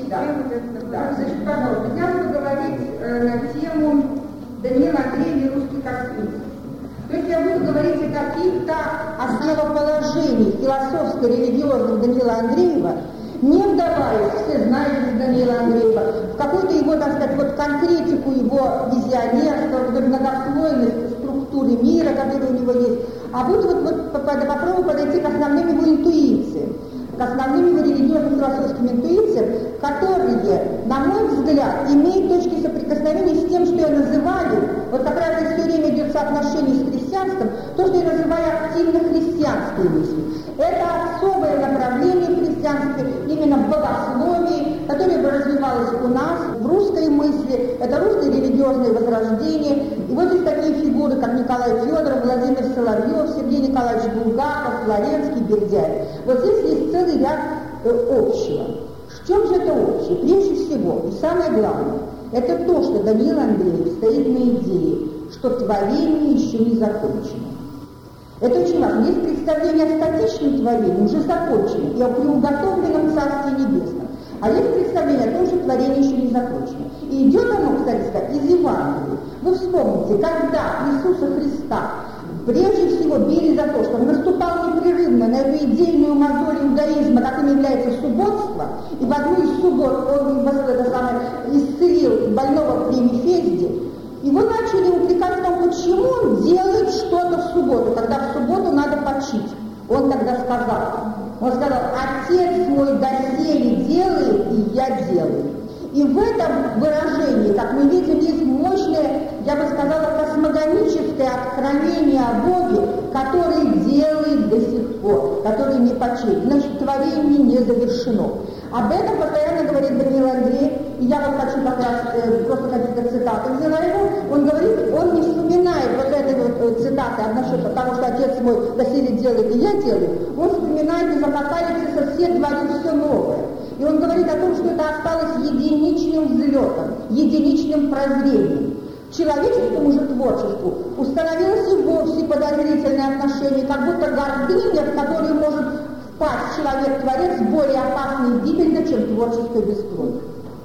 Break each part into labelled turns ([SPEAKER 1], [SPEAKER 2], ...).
[SPEAKER 1] Да. Значит, пожалуйста, я буду говорить на тему Даниил Андреев «Русский космизм». То есть я буду говорить о каких-то основоположениях философско-религиозных Даниила Андреева, не вдаваясь, все знают Даниила Андреева, в какую-то его, так сказать, вот конкретику его визионерства, в многослойность структуры мира, которая у него есть, а вот попробую подойти к основным его интуициям, к основным его религиозно-философским интуициям, которые, на мой взгляд, имеют точки соприкосновения с тем, что я называю, вот как раз здесь все время идет соотношение с христианством, то, что я называю активно-христианской мыслью. Это особое направление в христианстве, именно в богословии, которое бы развивалось у нас, в русской мысли, это русское религиозное возрождение. И вот здесь такие фигуры, как Николай Федоров, Владимир Соловьев, Сергей Николаевич Булгаков, Флоренский, Бердяев. Вот здесь есть целый ряд общего. В чем же это общее? Прежде всего, и самое главное, это то, что Даниил Андреев стоит на идее, что творение еще не закончено. Это очень важно. Есть представление о статичном творении, уже законченном, и о приуготовленном Царстве Небесном. А есть представление о том, что творение еще не закончено. И идет оно, кстати сказать, из Евангелия. Вы вспомните, когда Иисуса Христа прежде всего били за то, что он наступал непрерывно на эту идейную мозоль иудаизма, каким является субботство, и в одну из суббот он исцелил больного при Мефезде, его начали упрекать в том, почему он делает что-то в субботу, когда в субботу надо почить. Он тогда сказал, отец мой доселе делает, и я делаю. И в этом выражении, как мы видим, есть мощное, я бы сказала, космогоническое откровение о Боге, который делает до сих пор, который не почит. Значит, творение не завершено. Об этом постоянно говорит Даниил Андреев, и я вот хочу как раз просто какие-то цитаты взяла его. Он говорит, он не вспоминает вот этой вот цитаты насчет того, что отец мой доселе делает, и я делаю. Он вспоминает из Апокалипсиса «Все творит все новое». И он говорит о том, что это осталось единичным взлетом, единичным прозрением. Человеческому же творчеству установилось и вовсе подозрительное отношение, как будто гордыня, в которую может впасть человек-творец, более опасной и гибельной, чем творческое бесплодие.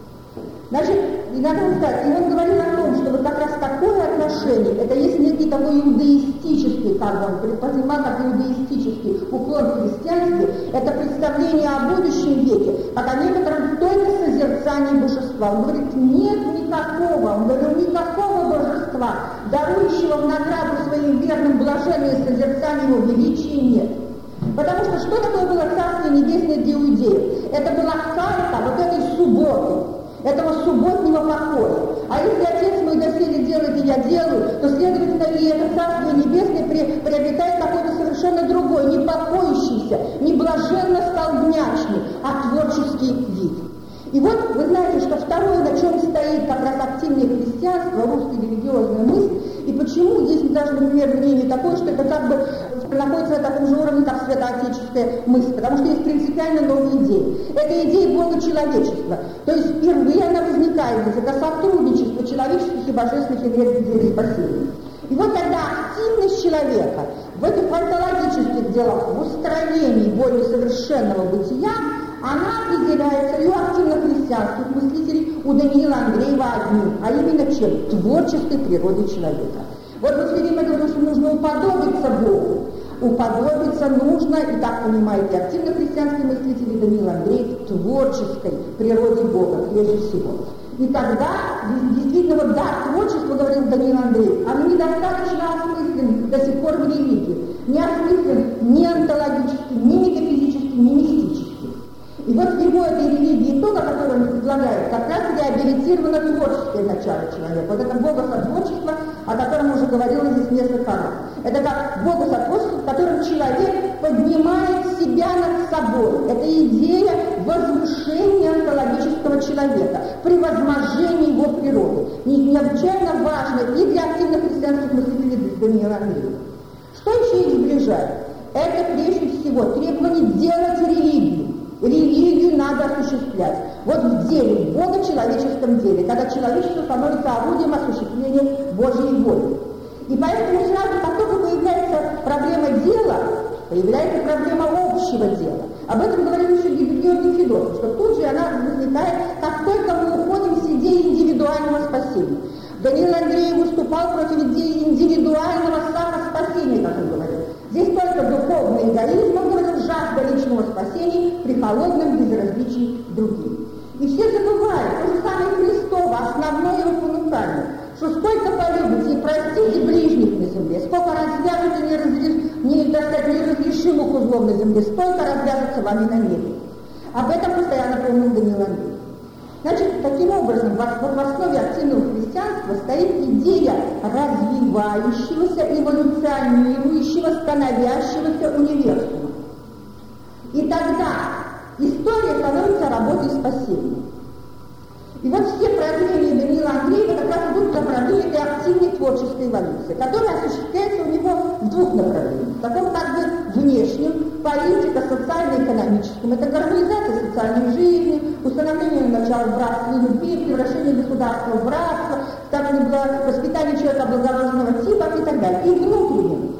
[SPEAKER 1] Значит, и надо сказать, и он говорил о том, что вот как раз такое отношение, это есть некий такой иудаистический, как он предпонимал, как иудаистический уклон в христианстве, это представление о будущем веке, как о некотором только созерцании божества. Он говорит, нет никакого, он говорил, никакого божества, дарующего в награду своим верным блаженное созерцание его величия нет. Потому что такое было Царствие Небесное для иудеев? Это была карта вот этой субботы, этого субботнего покоя. А если отец мой доселе делает, и я делаю, то, следовательно, и это Царствие Небесное приобретает какой-то совершенно другой, не покоящийся, не блаженно-столбнячный, а творческий вид. И вот вы знаете, что второе, на чем стоит как раз активное христианство, русская религиозная мысль, и почему здесь даже, например, мнение такое, что это как бы находится на таком же уровне, как святоотеческая мысль, потому что есть принципиально новая идея. Это идея Бога человечества. То есть впервые она возникает здесь, это сотрудничество человеческих и божественных энергий спасения. И вот тогда активность человека в этих онтологических делах, в устроении более совершенного бытия, она определяется и у активно-христианских мыслителей, у Даниила Андреева одним, а именно чем? Творческой природой человека. Вот мы все время говорим, что нужно уподобиться Богу. Уподобиться нужно, и так понимаете, активно-христианские мыслители Даниил Андреев, творческой природе Бога, прежде всего. И тогда, действительно, вот да, творчество, говорил Даниил Андреев, оно недостаточно осмыслен до сих пор в религии. Не осмыслен ни онтологически, ни метафизически, ни мистически. И вот в его этой религии итога, который он предлагает, как раз реабилитировано творческое начало человека. Вот это богосотворчество, о котором уже говорила здесь несколько раз. Это как богосотворчество, в котором человек поднимает себя над собой. Это идея возвышения онтологического человека, превозможения его природы. Необычайно важно и для активно-христианских мыслителей Даниила Андреева. Что еще их сближает? Это прежде всего требование делать религию. Религию надо осуществлять. Вот в деле Бога, в человеческом деле, когда человечество становится орудием осуществления Божьей воли. И поэтому сразу, как только появляется проблема дела, появляется проблема общего дела. Об этом говорил еще Георгий Федотов, что тут же она возникает спасения. Даниил Андреев выступал против идеи индивидуального самоспасения, как он говорил. Здесь только духовный эгоизм, он говорил, жажда личного спасения при холодном безразличии к другим. И все забывают, то же самое Христово, основное его понукание, что сколько полюбите и простите ближних на земле, сколько развяжете неразрешимых узлов на земле, столько развяжется вами на небе. Об этом постоянно помнил Даниил Андреев. Значит, таким образом, в основе активного христианства стоит идея развивающегося, эволюционирующего, становящегося универсума. И тогда история становится работой спасения. И вот все проявления Даниила Андреева как раз идут в направлении этой активной творческой эволюции, которая осуществляется у него в двух направлениях. В таком как бы внешнем, политика, социально-экономическом. Это гармонизация социальной жизни, установление начала братства и любви, превращение государства в братство, воспитание человека благородного типа и так далее. И внутреннем,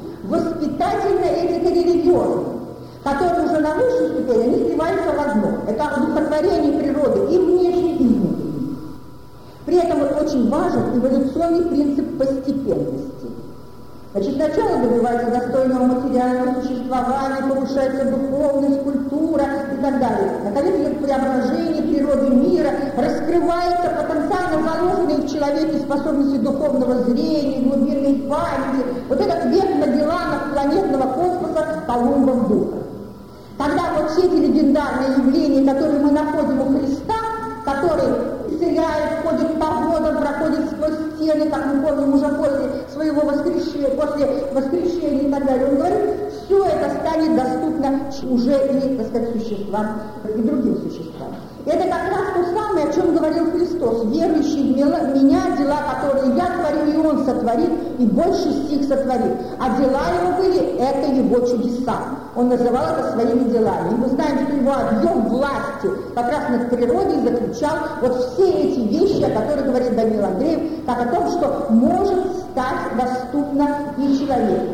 [SPEAKER 1] воспитательно-этико-религиозным, которые уже на высшей ступени, они сливаются в одно. Это одухотворение природы и внешней, и внутренней. При этом очень важен эволюционный принцип постепенности. Значит, сначала добивается достойного материального существования, повышается духовность, культура и так далее. Наконец идет преображение природы мира, раскрывается потенциально заложенные в человеке способности духовного зрения, глубинной памяти. Вот этот век Магеллана планетного космоса Колумбом духа. Тогда вот все эти легендарные явления, которые мы находим у Христа, который исцеляет, ходит по водам, проходит сквозь стены, как мы помним уже после своего воскрешения, после воскрешения и так далее. Он говорит, все это станет доступно уже и, так сказать, существам, и другим существам. Это как раз то самое, о чем говорил Христос. Верующий в меня, дела, которые я творю, и он сотворит, и больше стих сотворит. А дела его были, это его чудеса. Он называл это своими делами. И мы знаем, что его объем власти как раз над природой заключал вот все эти вещи, о которых говорит Даниил Андреев, как о том, что может стать доступно и человеку.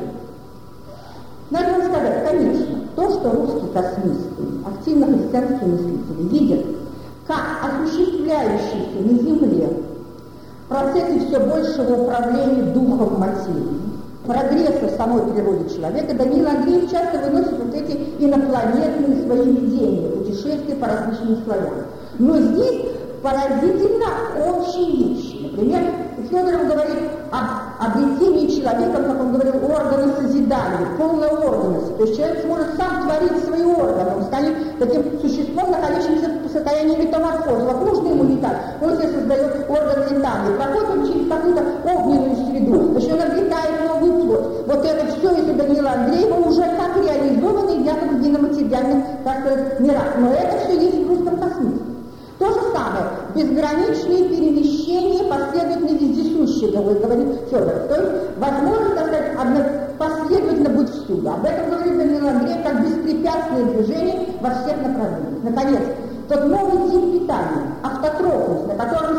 [SPEAKER 1] Надо вам сказать, конечно, то, что русские космисты, активно-христианские мыслители видят, как осуществляющийся на Земле в процессе все большего управления духом материи, прогресса в самой природе человека, Даниил Андреев часто выносит вот эти инопланетные свои видения, путешествия по различным слоям. Но здесь поразительно общие вещи. Например, Федоров говорит об обретении человеком, как он говорил, органа созидания, полной органности. То есть человек сможет сам творить свои органы, он станет таким существом, находящимся в состоянии метаморфоза. Вот нужно ему летать, он себе создает орган летания, проходит он через какую-то огненную среду, значит, он обретает новую плоть. Вот это все из Даниила Андреева уже как реализовано якобы в геноматериальных, так сказать, мирах. Но это все есть в русском космизме. То же самое, безграничные перемещения последовательно вездесущие, говорит Федоров. То есть возможно, так сказать, последовательно быть всюду. Об этом говорит Даниил Андреев, как беспрепятственное движение во всех направлениях. Наконец, тот новый тип питания, автотрофность, на котором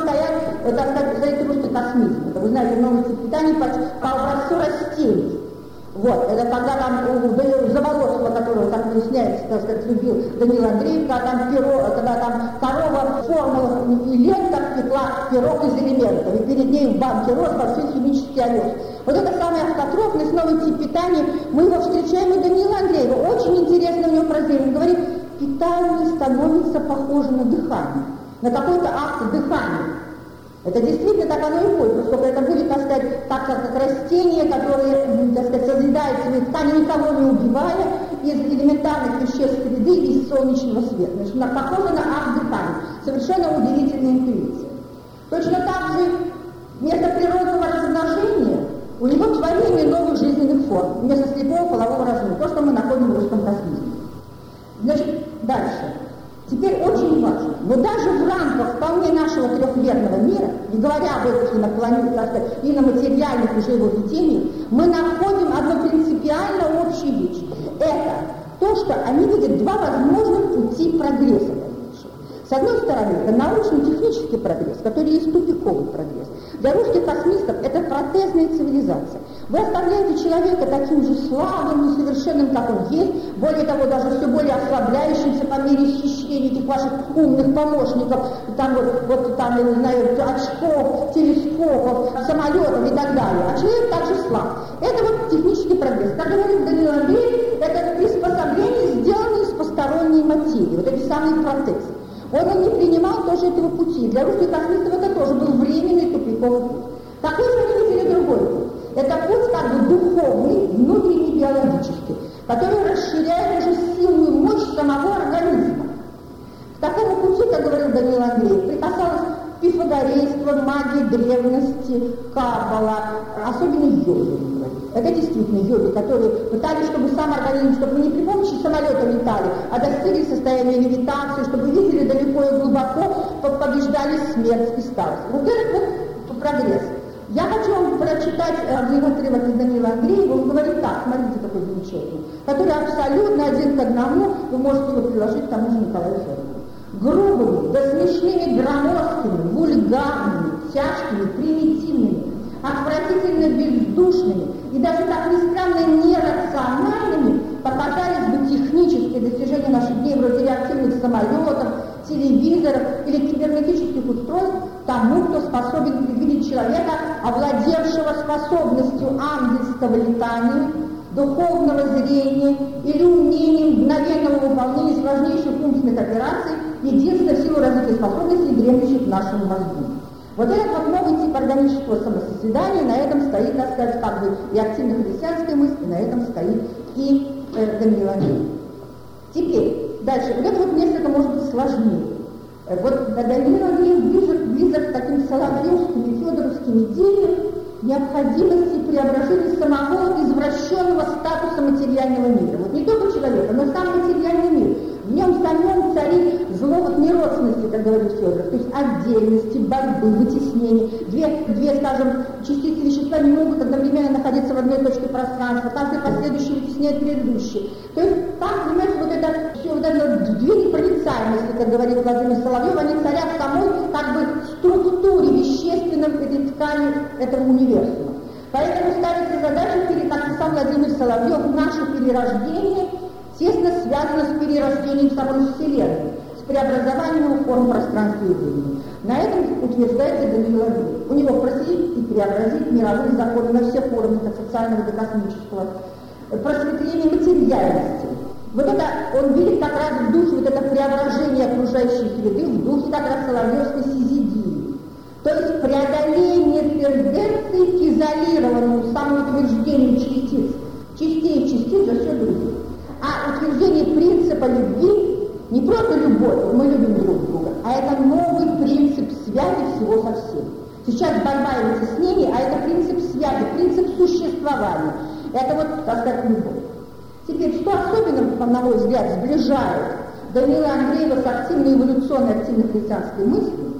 [SPEAKER 1] стоит русский космизм. Это, вы знаете, новый тип питания по образцу растений. Вот, это когда там у Заволоцкого, которого, как выясняется, так сказать, любил Даниил Андреев, когда там корова в формулах и лентках пекла пирог из элементов, и перед ней в банке рос большой химический овес. Вот это самая автотрофность, новый тип питания, мы его встречаем у Даниила Андреева. Очень интересно у него произведение. Он говорит, питание становится похоже на дыхание, на какой-то акт дыхания. Это действительно так оно и будет, поскольку это будет, так сказать, так как растение, которое, так сказать, созидает свои ткани, никого не убивая, из элементарных веществ среды и из солнечного света. Значит, похоже на акт дыхания. Совершенно удивительная интуиция. Точно так же вместо природного размножения у него творение новых жизненных форм, вместо слепого полового размножения, то, что мы находим в русском космизме. Значит, дальше. Теперь очень важно, но даже в рамках вполне нашего трехмерного мира, не говоря об этих иноматериальных уже его видениях, мы находим одну принципиально общую вещь. Это то, что они видят два возможных пути прогресса дальнейшего. С одной стороны, это научно-технический прогресс, который есть тупиковый прогресс. Для русских космистов это протезная цивилизация. Вы оставляете человека таким же слабым, несовершенным, как он есть, более того, даже все более ослабляющимся по мере исчисления этих ваших умных помощников, там вот там, я не знаю, очков, телескопов, самолетов и так далее. А человек также слаб. Это вот технический прогресс. Как говорит Даниил Андреев, это приспособление, сделанное из посторонней материи, вот эти самые протезы. Он не принимал тоже этого пути. Для русских космистов это тоже был временный тупиковый путь. Какой же они видели другой путь? Это путь как бы духовный, внутренний, биологический, который расширяет уже силу и мощь самого организма. К такому пути, как говорил Даниил Андреев, прикасалось пифагорейство, магия древности, каббала, особенно йоги. Это действительно йоги, которые пытались, чтобы сам организм, чтобы мы не при помощи самолета летали, а достигли состояния левитации, чтобы видели далеко и глубоко, побеждали смерть и старость. Вот этот вот прогресс. Я хочу вам прочитать один отрывок из Даниила Андреева. Он говорит так, смотрите, какой замечательный, который абсолютно один к одному, вы можете его приложить к тому же Николаю Федорову. Грубыми, да смешными, громоздкими, вульгарными, тяжкими, примитивными, отвратительно бездушными и даже, как ни странно, нерациональными показались бы технические достижения наших дней вроде реактивных самолетов, телевизоров или кибернетических устройств тому, кто способен предвидеть человека, овладевшего способностью ангельского летания, духовного зрения или умением мгновенного выполнения сложнейших умственных операций, единственной в силу развития способностей, дремлющих в нашем мозгу. Вот этот вот новый тип органического самосозидания, на этом стоит, так сказать, как бы и активно-христианская мысль, и на этом стоит и Даниил Андреев. Теперь, дальше, вот это вот несколько может быть сложнее. Вот Даниил Андреев близок к таким соловьевским и федоровским идеям необходимости преображения самого извращенного статуса материального мира. Вот не только человека, но сам материальный мир. В нем самом царит зло вот неродственности, как говорит Федоров, то есть отдельности, борьбы, вытеснения. Две, скажем, частицы вещества не могут одновременно находиться в одной точке пространства, каждый последующий вытесняет предыдущий. То есть там, понимаете, вот это все, вот это две непроницаемости, как говорит Владимир Соловьев, они царят в самой как бы структуре вещественной этой ткани этого универсума. Поэтому ставится задача, как и сам Владимир Соловьев, наше перерождение тесно связано с перерождением самой Вселенной, с преобразованием его форм пространства и времени. На этом утверждается Даниил Андреев. У него просветить и преобразить мировые законы на всех уровнях, от социального до космического, просветление материальности. Вот это он видит как раз в духе вот это преображение окружающей среды, в духе как раз соловьевской сизидии. То есть преодоление тенденции к изолированному самоутверждению частей и частиц за все другое. А утверждение принципа любви не просто любовь, мы любим друг друга, а это новый принцип связи всего со всем. Сейчас борьба и вытеснение, а это принцип связи, принцип существования. Это вот, так сказать, любовь. Теперь, что особенно, на мой взгляд, сближает Даниила Андреева с активной эволюционной, активной христианской мыслью,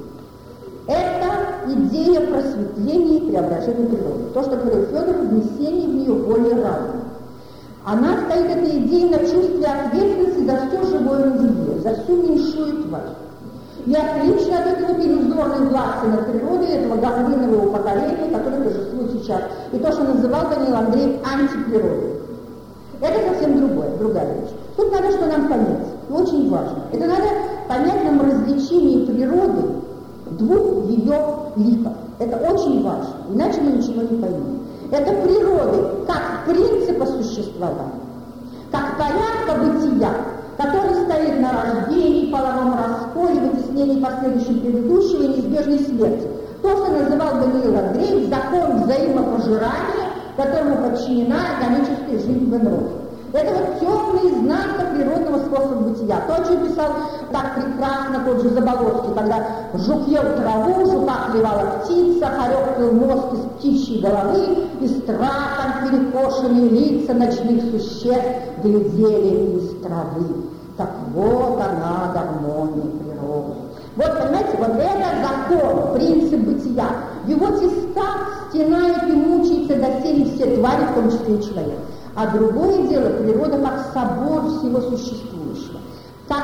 [SPEAKER 1] это идея просветления и преображения природы. То, что говорил Федоров, внесение в нее более разума. Она стоит, эта идея, на чувстве ответственности за все живое на земле, за всю меньшую тварь. И отлично от этого иллюзорной власти над природой, этого гордынового поколения, которое торжествует сейчас, и то, что называл Даниил Андреев антиприродой. Это совсем другая вещь. Тут надо что нам понять, и очень важно. Это надо понять нам различение природы двух ее ликов. Это очень важно, иначе мы ничего не поймем. Это природы как принципа существования, как порядка бытия, который стоит на рождении, половом расколе, вытеснении последующей предыдущего и неизбежной смерти. То, что называл Даниил Андреев закон взаимопожирания, которому подчинена органическая жизнь в энроде. Это вот темный знак природного способа бытия. То, о чем писал так прекрасно тот же Заболоцкий, когда жук ел траву, жука клевала птица, хорек пил мозг из птичьей головы, и страхом перекошенные лица ночных существ глядели из травы. Так вот она, гармония природы. Вот, понимаете, вот это закон, принцип бытия. В его тисках стенают и мучаются доселе все твари, в том числе и человек. А другое дело, природа как собор всего существующего. Как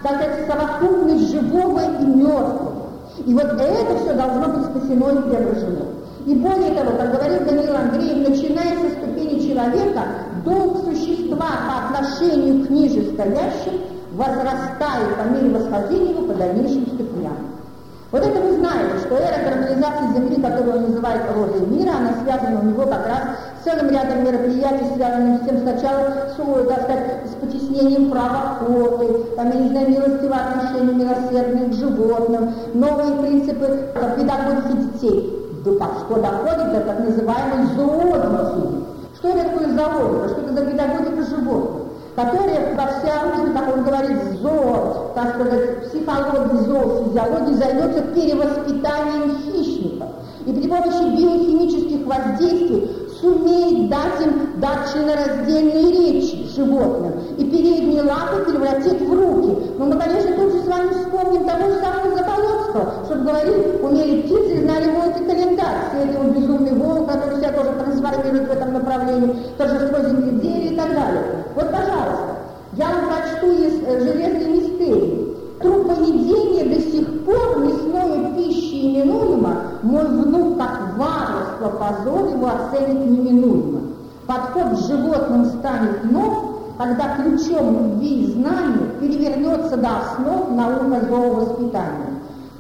[SPEAKER 1] сказать, совокупность живого и мертвого. И вот это все должно быть спасено и преображено. И более того, как говорил Даниил Андреев, начиная со ступени человека, долг существа по отношению к нижестоящим возрастает по мере восхождения его по дальнейшим ступеням. Вот это вы знаете, что эра гармонизации Земли, которую он называет розой мира, она связана у него как раз с целым рядом мероприятий, связанных с тем сначала, так сказать, с потеснением права охоты, там, я не знаю, милостивого отношения милосердных к животным, новые принципы педагогики детей. Что доходит до так называемой зоологии. Что это такое зоология? Что это за педагогика животных? Которая во всеоружии, как он говорит, так сказать, психологии, зоофизиологии займется перевоспитанием хищников. И при помощи биохимических воздействий сумеет дать им членораздельные речи животным и передние лапы превратит в руки. Но мы, конечно, тут же с вами вспомним того же самого Заболоцкого, чтобы говорить, умели птицы и знали волк и календарь. Все это его безумный волк, который себя тоже трансформирует в этом направлении, торжество земледелия и так далее. Вот, пожалуйста, я вам прочту из «Железной мистерии». Трупоедение до сих пор мясной пищей именуемо, мой внук как варварство, позор его оценит неминуемо. Подход к животным станет нов, когда ключом любви и знания перевернется до основ наука зоовоспитания.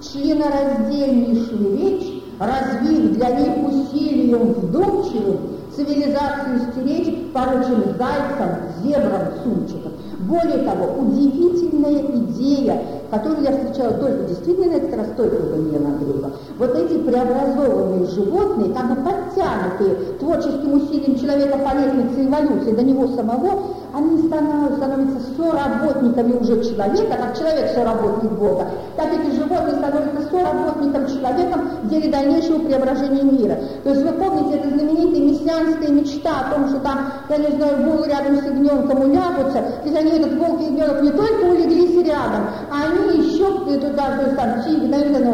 [SPEAKER 1] Членораздельнейшую речь, развив для них усилием вдумчивым, цивилизацию стеречь поручим зайцам, зебрам, сумчикам. Более того, удивительная идея, которую я встречала только действительно на этот раз только у Даниила Андреева. Вот эти преобразованные животные, как бы подтянутые творческим усилием человека по лестнице эволюции до него самого, они становятся соработниками уже человека, как человек соработник Бога, так эти животные становятся соработником человеком в деле дальнейшего преображения мира. То есть вы помните, это знаменитая мессианская мечта о том, что там, я не знаю, волы рядом с ягненком улягутся, и они этот волк и ягненок не только улеглись рядом, а они еще туда, то есть там тигр, наверное,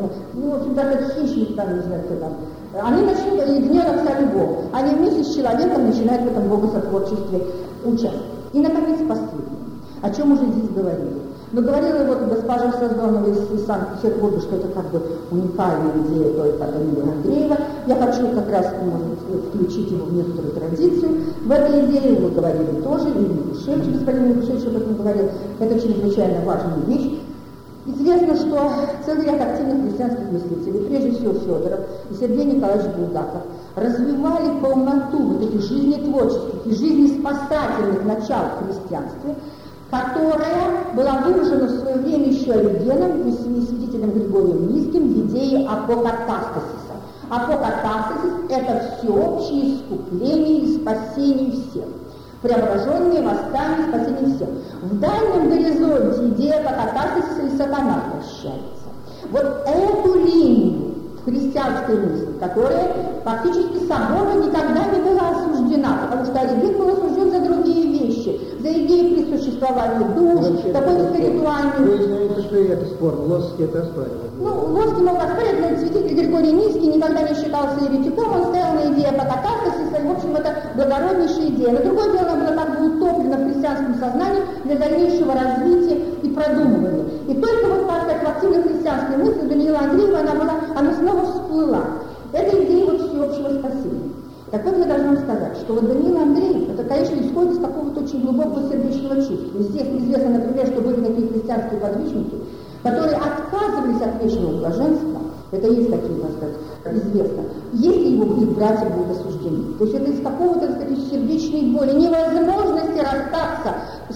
[SPEAKER 1] в общем, даже хищник там, не знаю, кто там. Они начнут, ягненок сами Бог. Они вместе с человеком начинают в этом богосотворчестве участвовать. И, наконец, последнее. О чем уже здесь говорили. Но говорила вот госпожа Сазонова из Санкт-Петербурга, что это как бы уникальная идея только Даниила Андреева. Я хочу как раз, может, включить его в некоторую традицию. В этой идее вы говорили тоже, и Микушевич, господин Микушевич об этом говорил. Это чрезвычайно важная вещь. Известно, что целый ряд активных христианских мыслителей, прежде всего Федоров и Сергей Николаевич Булгаков, развивали полноту вот этих жизнетворческих и жизнеспасательных начал в христианстве, которая была выражена в свое время еще Оригеном и святителем Григорием Низким в идее апокатастасиса. Апокатастасис – это всеобщее искупление и спасение всех. Преображенные, восстание, спасение всех. В дальнем горизонте идея апокатастасиса и сатана прощается. Вот эту линию в христианской мысли, которая фактически соборно никогда не была осуждена, потому что Ориген был осужден за другие вещи, за идею присуществования душ, такой спиритуальный.
[SPEAKER 2] Вы знаете, что и это спор, Лосский это оспаривает.
[SPEAKER 1] Лосский мог оспаривать, но святитель Григорий Низкий никогда не считался еретиком, он стоял на идее апокатастасиса, и, в общем, это благороднейшая идея. Но другое дело, она была как бы утоплена в христианском сознании для дальнейшего развития и продумывания. И только вот, так сказать, в активной христианской мысли Даниила Андреева она снова всплыла. Это идея вот всеобщего спасения. Так вот, я должна сказать, что вот Даниил Андреев, это, конечно, исходит из какого-то очень глубокого сердечного чувства. Здесь известно, например, что были такие христианские подвижники, которые отказывались от вечного блаженства. Это есть такие, так сказать, известно. Если его их братья будут осуждены. То есть это из какого-то, так сказать, сердечной боли, невозможности расстаться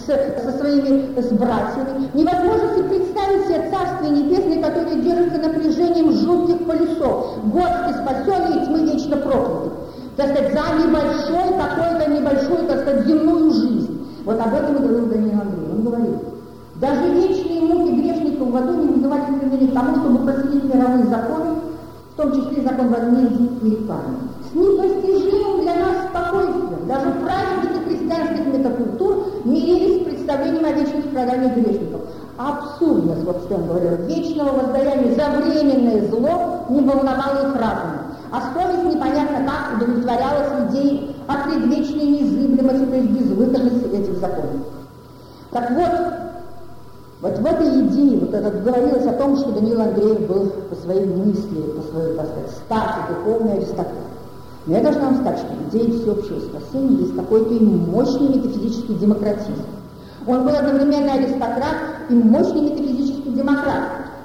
[SPEAKER 1] со своими братьями, невозможности представить себе Царствие Небесное, которое держится напряжением жутких полюсов. Господи, спасенные тьмы вечно прокляты. Так сказать, за небольшой, какой-то небольшую, так сказать, земную жизнь. Вот об этом и говорил Даниил Андреев. Он говорил, даже вечные муки грешников в аду не вызывали стремления к тому, чтобы проследить мировые законы, в том числе закон возмездия и рекламы. С непостижимым для нас спокойствием даже праведники христианских метакультур мирились с представлением о вечных страданиях грешников. Абсурдность, вот что он говорил, вечного воздаяния за временное зло не волновало их разум. А совесть непонятно как удовлетворялась идеей о предвечной незыблемости, то есть безвыходности этих законов. Так вот, Вот в этой идее, вот это говорилось о том, что Даниил Андреев был по своей мысли, по своей, так сказать, статусу духовный аристократ. Но я должна вам сказать, что в идее всеобщего спасения есть какой-то и мощный метафизический демократизм. Он был одновременно аристократ и мощный метафизический демократ,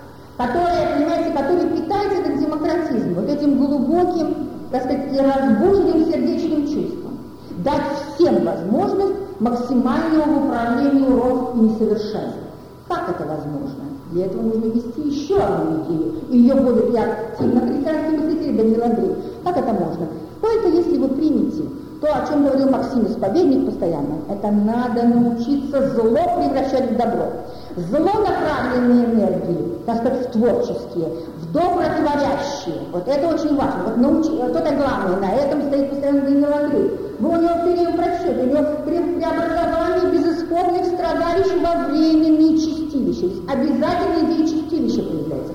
[SPEAKER 1] который питается этот демократизм, вот этим глубоким, так сказать, и разбуженным сердечным чувством. Дать всем возможность максимального управления уроков и несовершенств. Как это возможно? Для этого нужно вести еще одну идею. И ее будет и активно христианский мыслитель Даниил Андреев. Как это можно? Это если вы примете то, о чем говорил Максим Исповедник постоянно, это надо научиться зло превращать в добро. Зло направленные энергии, так сказать, в творческие, в добротворящие. Вот это очень важно. Вот это главное, на этом стоит постоянно Даниил Андреев. Вы у него период просчет, у него преобразование безысходных страдалищ во временные чистилища. Обязательно идея чистилища появляется.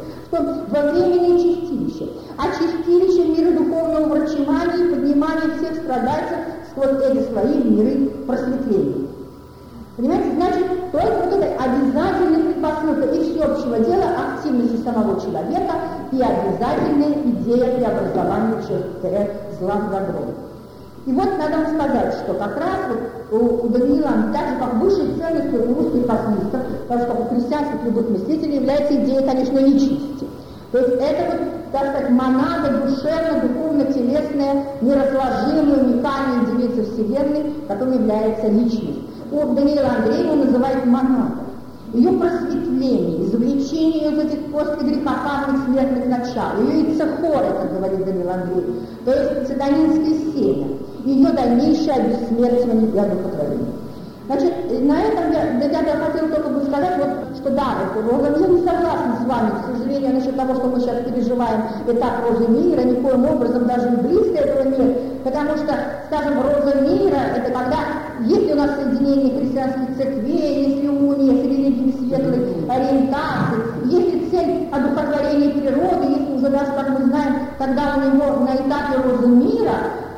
[SPEAKER 1] Во временные чистилища. А чистилище мира духовного врачевания и поднимания всех страдальцев сквозь эти свои миры просветления. Понимаете, значит, только вот это обязательная предпосылка и всеобщего дела активности самого человека и обязательная идея преобразования зла в добро. И вот надо вам сказать, что как раз вот у Даниила, так же как высшей ценностью у русских космистов, потому что у христианских любых мыслителей является идея, конечно, личности. То есть это вот, так сказать, монада душевно-духовно-телесная, неразложимая, уникальная единица Вселенной, которой является личность. У Даниила Андреева называют монадой. Ее просветление, извлечение из этих постгрехопадных смертных начал, ее яйцехоры, как говорит Даниил Андреев, то есть сатанинское семя, ее дальнейшее обессмертивание и одухотворение. Значит, на этом я хотела только бы сказать, вот, что да, вот, я не согласна с вами, к сожалению, насчет того, что мы сейчас переживаем этап розы мира, никоим образом даже близко этого нет, потому что, скажем, роза мира, это когда, если у нас соединение христианских церквей, если уния с религией светлой ориентации, если цель одухотворения природы, если уже даже, как мы знаем, когда у него на этапе розы мира,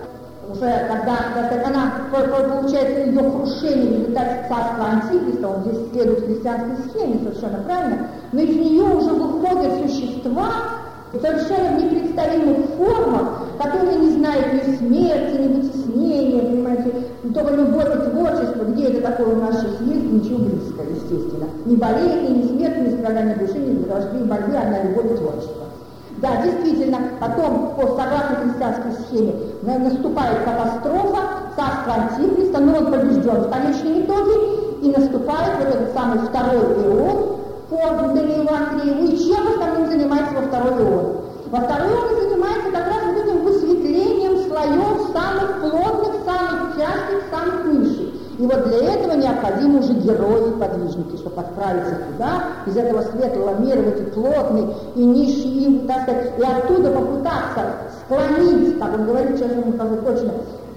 [SPEAKER 1] уже когда она получается ее крушение в результате царства Антихриста, он здесь следует христианской схеме, совершенно правильно, но из нее уже выходят существа совершенно в непредставимых формах, которые не знают ни смерти, ни вытеснения, понимаете, только любовь и творчество, где это такое у нас сейчас есть, ничего близкого, естественно. Ни болезни, ни смерти, ни страдания души, ни рождения борьбы, одна любовь и творчество. Да, действительно, потом, согласно христианской схеме, наступает катастрофа, царство Антихриста, но он побежден в конечном итоге, и наступает вот этот самый второй эон по Даниилу Андрееву. И чем в основном занимается во второй эон? Во второй эон занимается как раз вот этим высветлением слоев самых плотных, самых частых, самых низших. И вот для этого необходимы уже герои и подвижники, чтобы отправиться туда, из этого светлого мира, в эти плотные и низшие, так сказать, и оттуда попытаться склонить, как он говорит, сейчас ему скажу точно,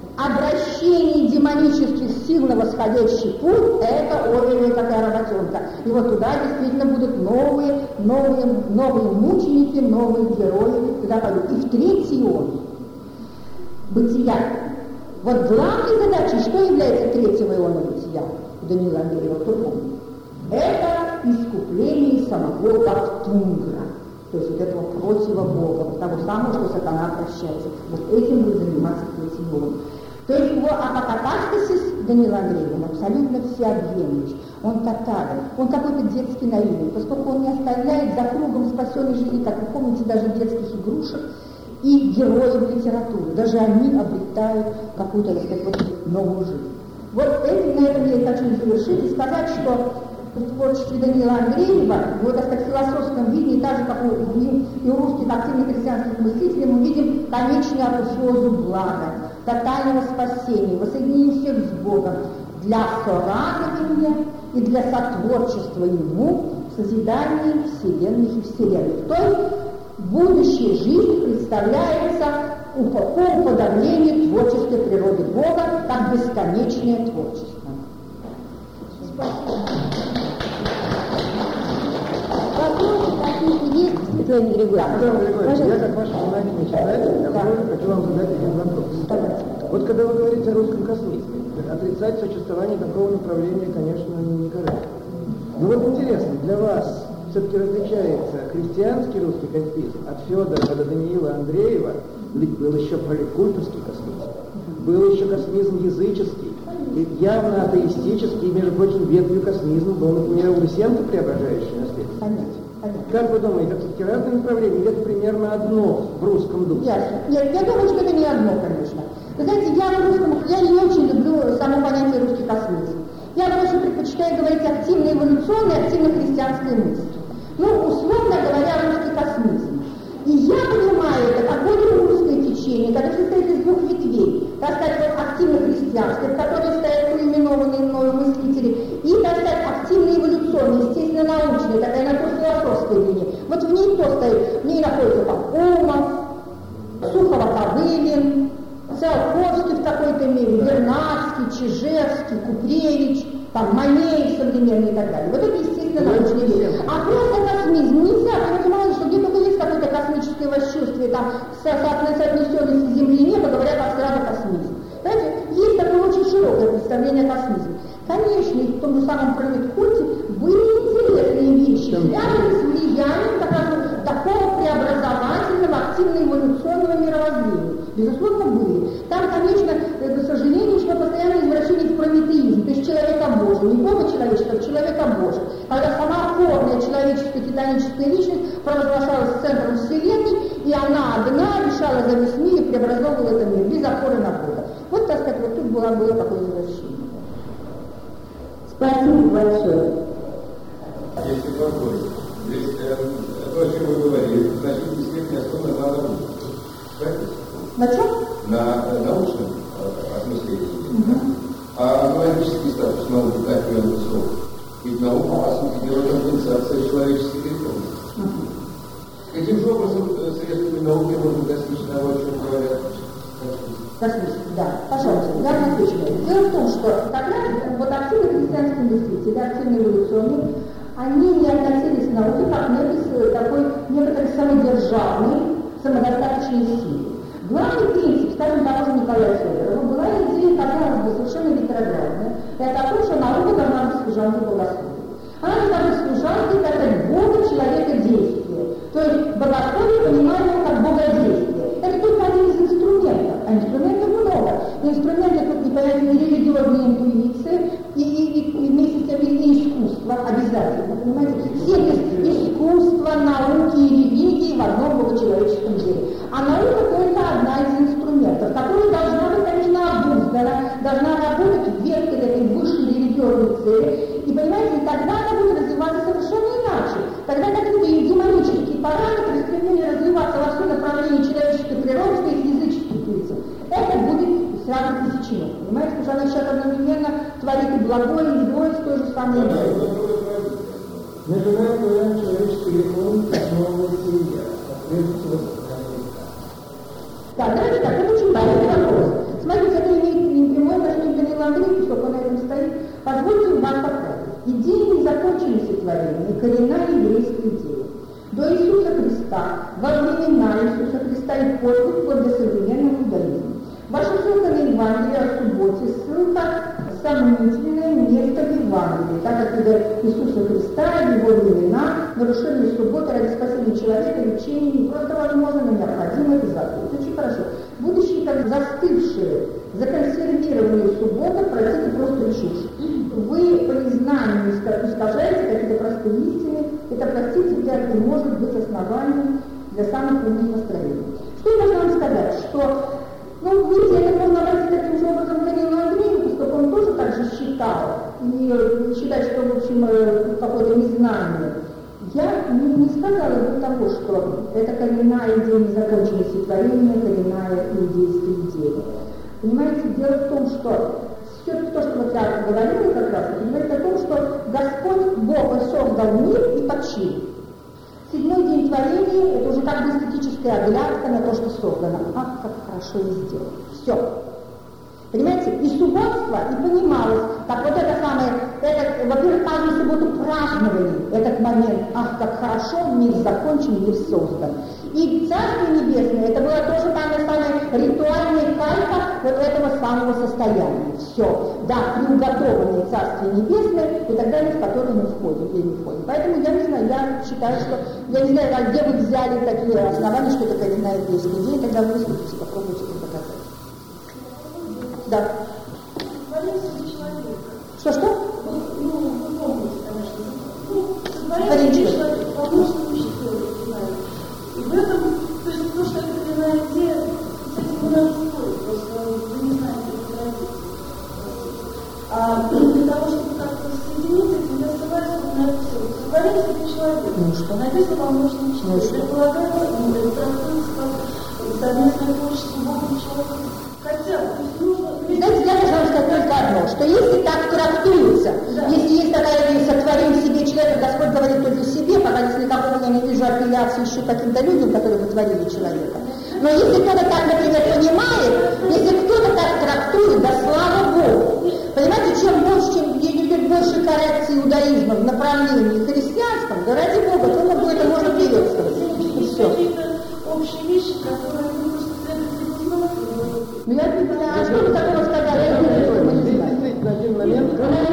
[SPEAKER 1] обращение демонических сил на восходящий путь, это Орвелевая такая работенка. И вот туда действительно будут новые мученики, новые герои, туда пойдут. И в третий он, бытия. Вот главной задачей, что является третьего иона бытия у Даниила Андреева, кто помнит? Это искупление самого Бактунгра, то есть вот этого протива Бога, того самого, что сатана прощается. Вот этим будет заниматься третий ион. То есть его апокатастасис Даниила Андреева, он абсолютно всеобъемлющий, он тотален, он какой-то детский наивный, поскольку он не оставляет за кругом спасенной жизни, как вы помните, даже детских игрушек, и героев литературы. Даже они обретают какую-то, так сказать, вот, новую жизнь. Вот на этом я хочу завершить и сказать, что в творчестве Даниила Андреева, в его, так сказать, философском виде, так же, как и у русских активных христианских мыслителей, мы видим конечную апофеозу блага, тотального спасения, воссоединения всех с Богом для сорадования и для сотворчества Ему в созидании вселенных и вселенных. То есть будущая жизнь представляется по уподоблению творческой природы Бога как бесконечное творчество. Спасибо. Вопросы какие-то есть, Светлана Григорьевна?
[SPEAKER 2] Я, как ваше внимательный человек, я хочу вам задать один вопрос. Вот когда вы говорите о русском космизме, отрицать существование такого направления, конечно, некорректно. Ну вот интересно, для вас все-таки различается христианский русский космизм от Федора до Даниила Андреева, ведь был еще поликультовский космизм, был еще космизм языческий, и явно атеистический, и, между прочим, ветвью космизма был, например, у Лысенко преображающий наследие.
[SPEAKER 1] Понятно.
[SPEAKER 2] Как вы думаете, это все-таки разные направления, или это примерно одно в русском духе?
[SPEAKER 1] Ясно. Я думаю, что это не одно, конечно. Вы знаете, я не очень люблю само понятие русский космизм. Я больше предпочитаю говорить активно-эволюционной, активно-христианской мысли. Ну, условно говоря, русский космизм. И я понимаю это как более русское течение, которое состоит из двух ветвей. Так сказать, вот активно-христианское, в которой стоят поименованные мною мыслители, и, так сказать, активно-эволюционное, естественно, научное, такая научно-философская линия. Вот в ней кто стоит? В ней находится Пахомов, Сухово-Ковылин, Циолковский в какой-то мере, Вернадский, Чижевский, Купревич, там, Манеев современный и так далее. Вот это, естественно, научный век. А просто космизм нельзя, вы понимаете, что где только есть какое-то космическое восчувствие, там, соотнесенности Земли и неба, говорят, как сразу космизм. Понимаете, есть такое очень широкое представление о космизме. Конечно, и в том же самом Прометкульте были интересные вещи, связанные с влиянием как раз такого преобразовательного, активно-эволюционного мировоззрения. Безусловно, были. Там, конечно, к сожалению, шло постоянное извращение в прометеизм, то есть человека Божия, не Бога человеческого, а человека Божия. Когда сама формная человеческая титаническая личность провозглашалась центром Вселенной, и она одна решала за весь мир и преобразовывала этот мир без опоры на Бога. Вот, так сказать, вот тут было такое извращение. Спасибо большое.
[SPEAKER 3] Если позволить, здесь то, о чем вы говорили, значительной степени основано на науке.
[SPEAKER 1] На чем?
[SPEAKER 3] На научном осмыслении. А экономический статус науки так и он высок. Ведь наука, по сути дела, компенсация человеческих ресурсов. Каким же образом средствами науки можно достичь того, о чем говорят?
[SPEAKER 1] Да, пожалуйста, я отвечу. Дело в том, что как раз вот активно-христианские мыслители, активно-эволюционные, они не относились к науке как некоторой самодержавной, самодостаточной силе. Главный принцип, скажем, того же Николая Федорова, была идея, казалось бы, совершенно ретроградная, это о том, что наука должна быть служанкой богословия. Она должна быть служанкой, как от Бога человека действия. То есть богословие понимаем как богодействие. Это только один из инструментов, а инструментов много. Инструменты тут непонятные религиозные интуиции и вместе с тем и искусство обязательно, понимаете? Все искусство, науки и религии в одном богочеловеческом деле. А наука только одна из инструментов, которая должна быть, конечно, обуздана, должна работать вверх этой высшей религиозной цели. И, понимаете, тогда она будет развиваться совершенно иначе. Тогда какие-то демонические параметры, стремление развиваться во все направления человеческой природы, своих языческих принципов, это будет сразу тысячину. Понимаете, потому что она сейчас одновременно творит и благое, и злое с той же самой энергией.
[SPEAKER 2] Между нами говорят, человеческий грех основывается я.
[SPEAKER 1] Да, давайте так, это очень важный вопрос. Смотрите, это имеет прямое отношение к Даниилу Андрееву, поскольку он на этом стоит. Позвольте вас поправить. Идея не закончилась творения, коренная еврейская идея. До Иисуса Христа, во времена Иисуса Христа и после, вплоть до современного иудаизма. Ваша ссылка на Евангелие о субботе, ссылка сомнительное место в Евангелии, так как когда Иисуса Христа и его времена нарушение субботы ради спасения человека, лечения не просто возможно, но необходимо это заповедь. Очень хорошо. Будущие как застывшие, законсервированные субботы, простите, просто чушь. Вы по незнанию искажаете какие-то простые истины, это, простите, вряд ли может быть основанием для самых умных настроений. Что я должна вам сказать, что видите, это можно обратить таким же образом к Даниилу Андрееву, поскольку он тоже так же считал, и считать, что, в общем, какое-то незнание. Я не сказала бы того, что это коренная идея незаконченности творения, коренная иудейская идея. Понимаете, дело в том, что все то, что вот я говорила как раз, это говорит о том, что Господь Бог создал мир и почил. Седьмой день творения – это уже как бы эстетическая оглядка на то, что создано. Ах, как хорошо и сделано. Все. Понимаете? И субботство и понималось, как вот это самое, во-первых, каждую субботу праздновали этот момент, ах, как хорошо, мир закончен, мир создан. И Царствие Небесное, это было тоже самое ритуальное калька вот этого самого состояния. Все, да, приуготованное Царствие Небесное и так далее, в которое мы входим или не входим. Поэтому я не знаю, я считаю, что, я не знаю, где вы взяли такие основания, что это коренная еврейская идея, тогда вы выступите, попробуйте это доказать. Да. Что?
[SPEAKER 4] Ну, вы помните, конечно. Сотворение человека по множеству веществу, и в этом, то есть то, что это коренная идея, с этим не надо спорить, просто вы не знаете этой традиции. А для того, чтобы как-то соединить это, я ссылаюсь вот на это все. Сотворение человека. Ну что? Написано во множестве веществу. Предполагается, это трактуется как совместное творчество Бога и человека. Хотя, то есть нужно...
[SPEAKER 1] Знаете, я должна сказать только одно, что если так трактуется, да. Если есть такая идея сотворим себе человека, Господь говорит только себе, пока если никакого я не вижу апелляции еще каким-то людям, которые вытворили человека. Но если кто-то так, например, понимает, если кто-то так трактует, да слава Богу. Понимаете, чем больше коррекции иудаизма в направлении христианства, да ради Бога, то это можно приветствовать. И все.
[SPEAKER 4] Общие вещи, которые мы просто следует узнать.
[SPEAKER 1] Ну я не понимаю, а что вы такого сказали?
[SPEAKER 2] Действительно, один момент.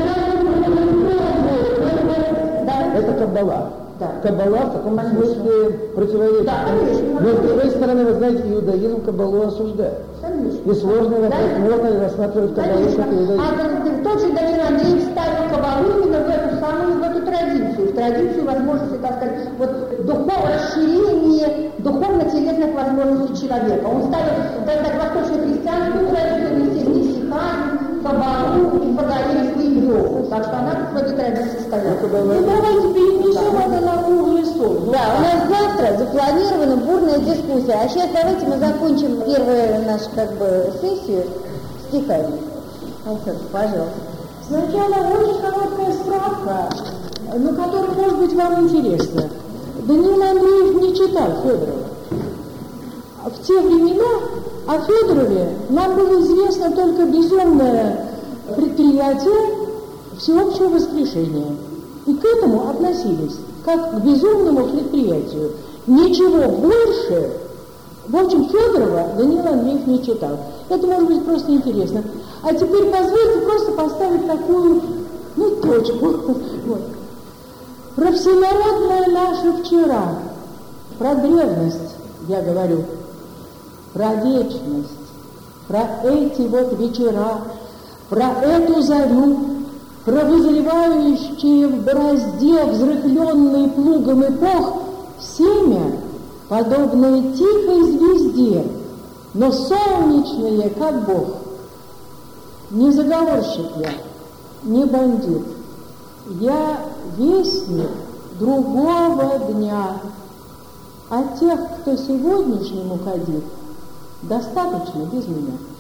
[SPEAKER 2] Это Каббала. Да. Каббала в таком смысле противоречит.
[SPEAKER 1] Да, конечно.
[SPEAKER 2] Но с другой стороны, вы знаете, иудаизм Каббалу осуждает.
[SPEAKER 1] Конечно.
[SPEAKER 2] И сложный вопрос, можно ли рассматривать Каббалу как иудаизм.
[SPEAKER 1] А тот же Даниил Андреевич ставил Каббалу именно в эту традицию. В традицию возможности, так сказать, расширение духовно-телесных возможностей человека. Он ставил, так восточно-христианскую традицию, естественно, сихазм, Каббалу, богоизм и йогу. Так что она в этой традиции стояла.
[SPEAKER 4] Ну давайте перенесем это на круглый стол.
[SPEAKER 5] Да, у нас завтра запланирована бурная дискуссия. А сейчас давайте мы закончим первую нашу сессию стихами. Пожалуйста.
[SPEAKER 4] Сначала очень короткая справка, но которая может быть вам интересна. Даниил Андреев не читал Федорова. В те времена о Федорове нам было известно только безумное предприятие всеобщего воскрешения. И к этому относились как к безумному предприятию. Ничего больше, в общем, Федорова Даниил Андреев не читал. Это может быть просто интересно. А теперь позвольте просто поставить такую, точку. Вот. Про всенародное наше вчера, про древность, я говорю, про вечность, про эти вечера, про эту зарю, про вызревающие в борозде, взрыхленный плугом эпох, семя, подобное тихой звезде, но солнечное, как Бог. Не заговорщик я, не бандит. Я вестник другого дня, а тех, кто сегодняшнему ходит, достаточно без меня.